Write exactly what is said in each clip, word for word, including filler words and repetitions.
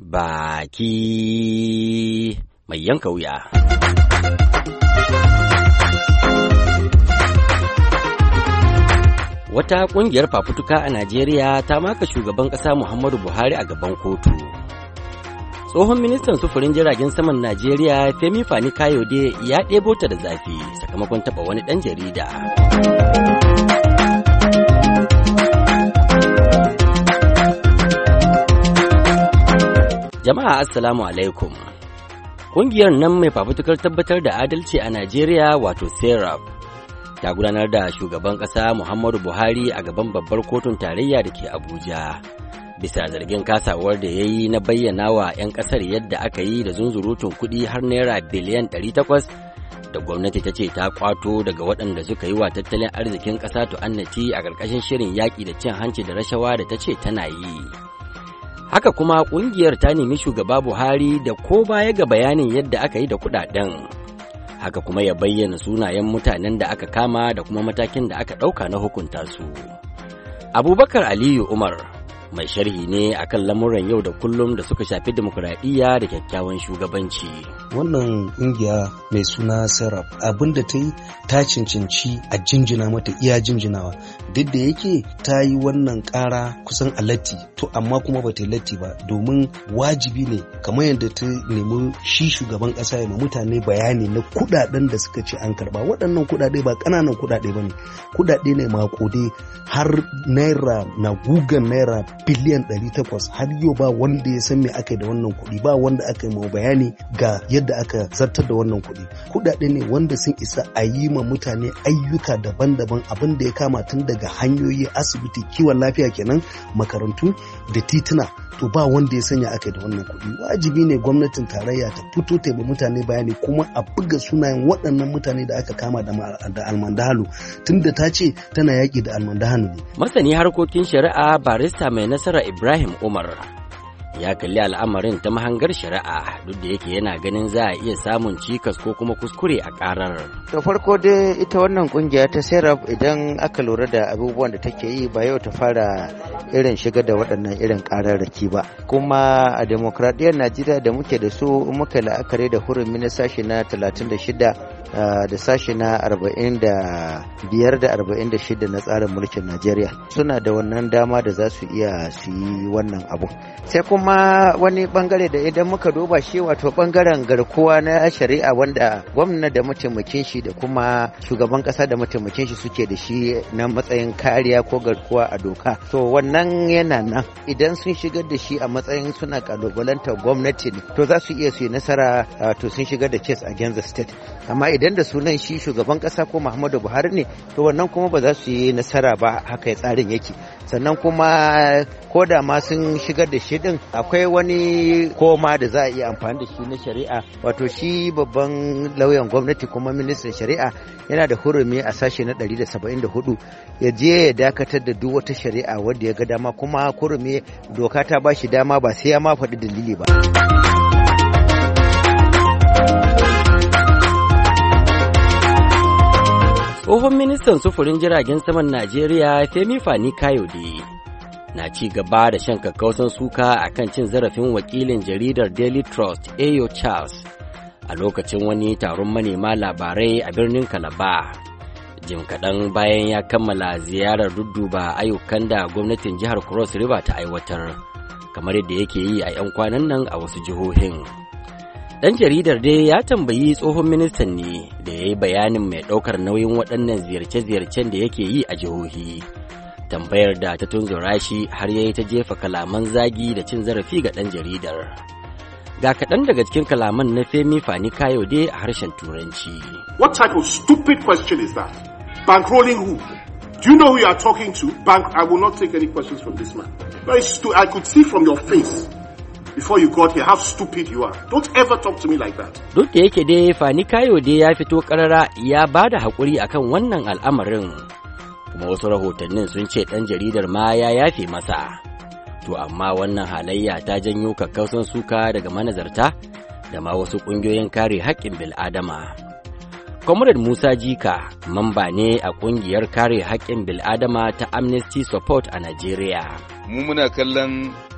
baki mai yanka wuya. Wata ƙungiyar fafutuka a Najeriya ta maka shugaban ƙasa Muhammadu Buhari a gaban kotu. Tsohon ministan sufurin jiragen saman Najeriya Femi Fani Kayode ya ɗebo ta da zafi sakamakon taɓa wani ɗan jarida. Jama'a Assalamu alaikum. Ƙungiyar nan mai fafutukar tabbatar da adalci a Najeriya wato Serap ta gudanar da shugaban ƙasa Muhammadu Buhari a gaban babbar kotun tarayya da ke Abuja. Bisa zargin kasawar da ya yi na bayyana wa 'yan ƙasar yadda aka yi da zunzurutun kuɗi har naira biliyan ɗari takwas da gwamnati ta ce ta kwato daga waɗanda suka yi wa tattalin arzikin ƙasa tu'annati a ƙarƙashin shirin yaƙi da cin hanci da rashawa da ta ce tana yi. Haka kuma ƙungiyar ta nemi shugaba Buhari da ko baya ga bayanin yadda aka yi da kuɗaɗen. Haka kuma ya bayyana sunayen mutanen da aka kama da kuma matakin da aka ɗauka na hukunta su. Abubakar Aliyu Umar mai sharhi ne akan lamuran yau da kullum da suka shafi demokuraɗiyya da kyakkyawan shugabanci. Wannan ƙungiya mai suna Serap abin da ta yi ta cincinci a jinjina mata iya jinjinawa, duk da yake ta yi wannan ƙara kusan a latti, to amma kuma ba ta yi latti ba, domin wajibi ne kamar yadda ta nemi shi shugaban ƙasa ya ma mutane bayani na kuɗaɗen da suka ce an karɓa. Waɗannan kuɗaɗe ba ƙananan kuɗaɗe ba ne, kuɗaɗe ne maƙude har naira na gugan naira biliyan ɗari takwas, har yau ba wanda ya san me aka yi da wannan kuɗi, ba wanda aka yi ma bayani ga yadda aka zartar da wannan kuɗi. Kuɗaɗe ne wanda sun isa a yi ma mutane ayyuka daban-daban, abin da ya kama tun daga hanyoyi, asibiti, kiwon lafiya kenan, makarantu da tituna. To ba wanda ya sanya aka yi da wannan kuɗi. Wajibi ne gwamnatin tarayya ta fito ta yi mutane bayani, kuma a buga sunayen waɗannan mutane da aka kama da almandahalu, tunda ta ce tana yaƙi da almandahalu ne. Masani harkokin shari'a barista mai nasara Ibrahim Umar ya kalli al'amarin ta mahangar shari'a, duk da yake yana ganin za a iya samun cikas ko kuma kuskure a karar. Da farko dai ita wannan kungiya ta Serap idan aka lura da abubuwan da take yi ba yau ta fara irin shiga da waɗannan irin kararraki ba, kuma a demokradiyyar Najeriya da muke da su muka la'akari da hurumi na sashi na talatin da shida da sashi na arba'in da biyar da arba'in da shida na tsarin mulkin Najeriya, suna da wannan dama da za su iya su yi wannan abu. Sai kuma wani bangare da idan muka duba shi wato bangaren garkuwa na shari'a wanda gwamna da mataimakin shi da kuma shugaban kasa da mataimakin shi suke da shi na matsayin kariya ko garkuwa a doka, to wannan yana nan idan sun shigar da shi a matsayin suna kalubalantar gwamnati ne, to za su iya su yi nasara, to sun shigar da case against the state. Amma idan da sunan shi shugaban kasa ko Muhammadu Buhari ne, to wannan kuma ba za su yi nasara ba, haka tsarin yake. Sannan kuma ko da ma sun shigar da shi din, akwai wani koma da za a iya amfani da shi na shari'a, wato shi babban lauyan gwamnati kuma ministan shari'a yana da hurumi a sashe na ɗari da saba'in da hudu ya je ya dakatar da duk wata shari'a wanda ya ga dama, kuma hurumi doka ta ba shi dama ba sai ya ma faɗi dalili ba. Tsohon ministan sufurin jiragen saman Najeriya Femi Fani Kayode na ci gaba da shan kakkausan suka a kan cin zarafin wakilin jaridar Daily Trust Ayo Charles a lokacin wani taron manema labarai a birnin Calabar. Jim kaɗan bayan ya kammala ziyarar dudduba ayyukan da gwamnatin jihar Cross River ta aiwatar, kamar yadda yake yi a 'yan kwanan nan a wasu jihohin. Ɗan jaridar dai ya tambayi tsohon ministan ne da ya yi bayanin mai ɗaukar nauyin waɗannan ziyarce-ziyarcen da yake yi a jihohi. Tambayar da ta tunzura shi har ya yi ta jefa kalaman zagi da cin zarafi ga ɗan jaridar. Ga kaɗan daga cikin kalaman na Femi Fani Kayode a harshen Turanci. What type of stupid question is that? Bankrolling who? Do you know who you are talking to? Bank. I will not take any questions from this man. Very stu- I could see from your face before you got here how stupid you are. Don't ever talk to me like that. Duk da yake dai Fani Kayode ya fito karara ya ba da haƙuri akan wannan al'amarin, kuma wasu rahotannin sun ce ɗan jaridar ma ya yafe masa. To amma wannan halayya ta janyo kakkausan suka daga manazarta da ma wasu ƙungiyoyin kare haƙƙin bil'adama. Comrade Musa Jika mamba ne a ƙungiyar kare haƙƙin bil'adama ta Amnesty Support a Najeriya. Mu muna kallon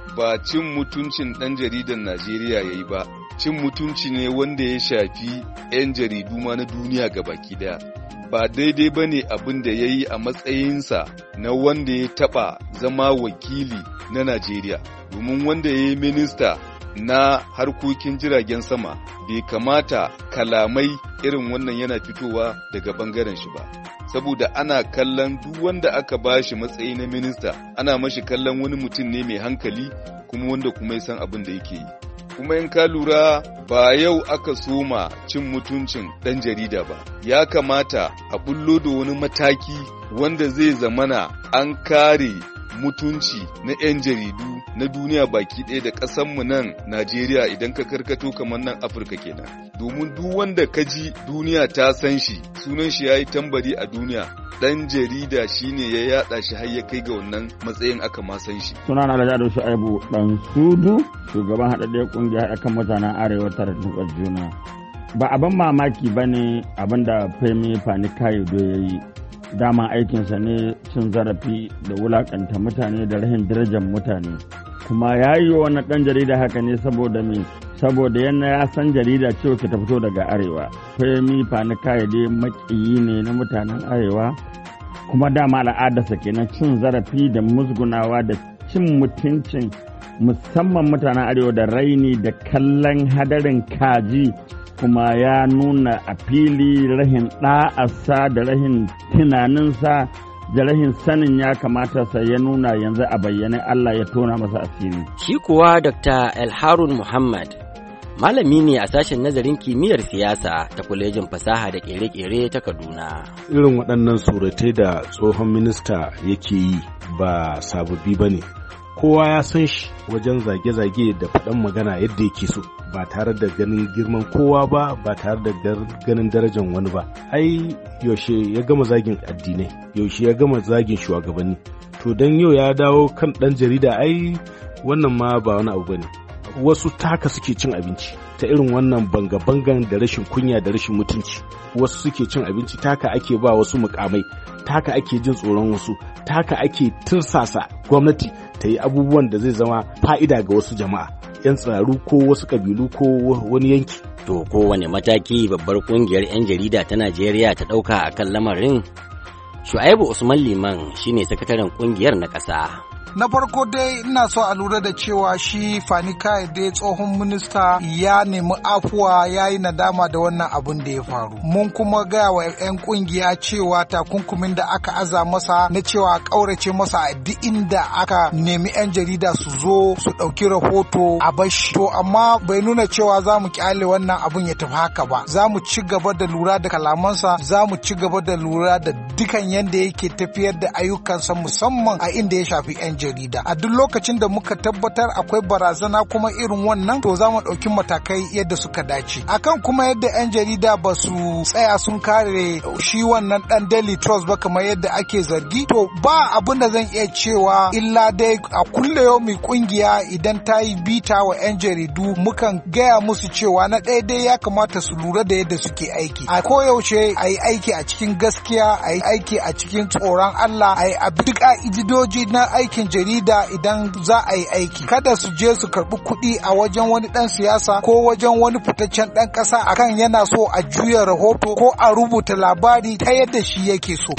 ba cin mutuncin ɗan jaridan Najeriya ya yi ba, cin mutunci ne wanda ya shafi 'yan jaridu ma na duniya gabaki daya. Ba daidai ba ne abin da ya yi a matsayinsa na wanda ya taɓa zama wakili na Najeriya, domin wanda ya yi minista na harkokin jiragen sama bai kamata kalamai irin wannan yana fitowa daga ɓangaren shi ba. Saboda ana kallon duk wanda aka ba shi matsayi na minista, ana mashi kallon wani mutum ne mai hankali kuma wanda kuma ya san abin da yake yi. Kuma in ka lura ba yau aka soma cin mutuncin ɗan jarida ba, ya kamata a bullo da wani mataki wanda zai zamana an kare mutunci na 'yan jaridu na duniya baki ɗaya da ƙasanmu nan Najeriya idan ka karkato kamar nan Afirka kenan. Domin duk wanda ka ji duniya ta san shi, sunan shi ya yi tambari a duniya, ɗan jarida shine ya yaɗa shi har ya kai ga wannan matsayin aka ma san shi. Sunana Alhaji Ado Shu'aibu Dan Sudu, shugaban haɗaɗɗiyar ƙungiyar haɗa kan mutanen Arewa tare da juna. Ba abin mamaki ba ne abin da Femi Fani-Kayode ya yi. Dama aikinsa ne cin zarafi da wulakanta mutane da rahin darajar mutane, kuma ya yi wa wani ɗan jarida haka ne saboda me saboda yana ya san jarida cewa ta fito daga arewa. Femi Fani-Kayode maƙiyi ne na mutanen arewa, kuma dama al'adarsa kenan cin zarafi da musgunawa da cin mutuncin musamman mutanen arewa da raini da kallon hadarin kaji. Kuma ya nuna a fili rahin ɗa'arsa da rahin tunaninsa da rahin sanin ya kamata sa ya nuna yanzu a bayyane Allah ya tona masa asiri. Shi kuwa Dokta Elharun Muhammad malami ne a sashen nazarin kimiyyar siyasa ta kwalejin fasaha da ƙere-ƙere ta Kaduna. Irin waɗannan suratai da tsohon minista yake yi ba sababbi ba ne. Kowa ya san shi wajen zage-zage da faɗan magana yadda yake so, ba tare da ganin girman kowa ba, ba tare da ganin darajar wani ba. Ai yaushe ya gama zagin addinai, yaushe ya gama zagin shugabanni. To dan yau ya dawo kan ɗan jarida, ai wannan ma ba wani abu bane. Wasu taka suke cin abinci ta irin wannan banga-bangan da rashin kunya da rashin mutunci. Wasu suke cin abinci, taka ake ba wasu mukamai, taka ake jin tsoron wasu, taka ake tirsasa gwamnati ta yi abubuwan da zai zama fa'ida ga wasu jama'a, 'yan tsiraru ko wasu ƙabilu ko wani yanki. To kowane mataki babbar ƙungiyar 'yan jarida ta Najeriya ta ɗauka a kan lamarin? Shu'aibu Usman Liman shine sakataren ƙungiyar na ƙasa. Na farko dai ina so a lura da cewa shi Fani-Kayode tsohon minista ya nemi afuwa, ya yi nadama da wannan abin da ya faru. Mun kuma gaya wa 'yan kungiya cewa takunkumin da aka aza masa na cewa ƙaurace masa a duk inda aka nemi 'yan jarida su zo su ɗauki rahoto a bashi. To amma bai nuna cewa za mu kyale wannan abin ya tafi haka ba. Za mu ci gaba da lura da kalamansa, za mu ci gaba da lura da dukan yadda yake tafiyar da ayyukansa musamman a inda ya shafi 'yan jarida. A duk lokacin da muka tabbatar akwai barazana kuma irin wannan, to za mu ɗauki matakai yadda suka dace. Akan kuma yadda 'yan jarida ba su tsaya sun kare shi wannan ɗan Daily Trust ba kamar yadda ake zargi, to ba abin da zan iya cewa illa dai a kulle yau mai kungiya idan ta yi bita wa 'yan jaridu mukan gaya musu cewa na ɗaya dai ya kamata su lura da yadda suke aiki. A koyaushe a yi aiki a cikin gaskiya, a yi aiki a cikin tsoron Allah, a yi a duk ka'idoji na aikin jarida idan za a yi aiki. Kada su je su karɓi kuɗi a wajen wani ɗan siyasa ko wajen wani fitaccen ɗan ƙasa akan yana so a juya rahoto ko a rubuta labari ta yadda shi yake so.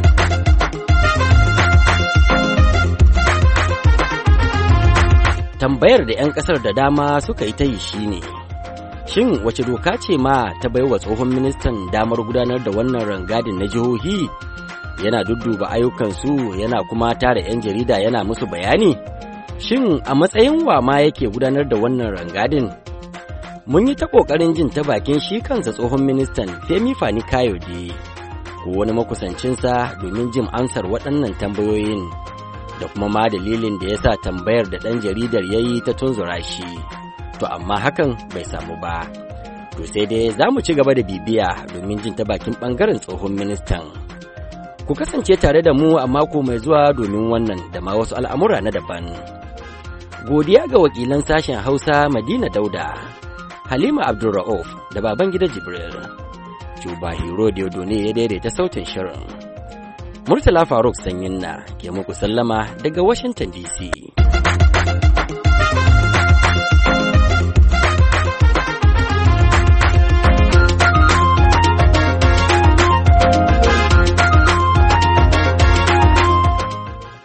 Tambayar da 'yan ƙasar da dama suka yi ta yi shine, shin wace doka ce ma ta baiwa tsohon ministan damar gudanar da wannan rangadin na jihohi? Yana dudduba ayyukansu yana kuma tara 'yan jarida yana musu bayani? Shin a matsayin wa ma yake gudanar da wannan rangadin? Mun yi ta ƙoƙarin jin ta bakin shi kansa tsohon ministan Femi Fani-Kayode ko wani makusancinsa domin jin amsar waɗannan tambayoyin da kuma ma dalilin da ya sa tambayar da ɗan jaridar ya yi ta tunzura shi. To amma hakan bai samu ba. To sai dai za mu ci gaba da bibiya domin jin ta bakin ɓangaren tsohon ministan. Ku kasance tare da mu a mako mai zuwa domin wannan da ma wasu al'amura na daban. Godiya ga wakilan sashen Hausa Madina Dauda, Halima Abdulra'uf da Babangida Jibril. Juba Hero Diodone ya daidaita sautin shirin. Murtala Faruk Sanyinna ke muku sallama daga Washington D C.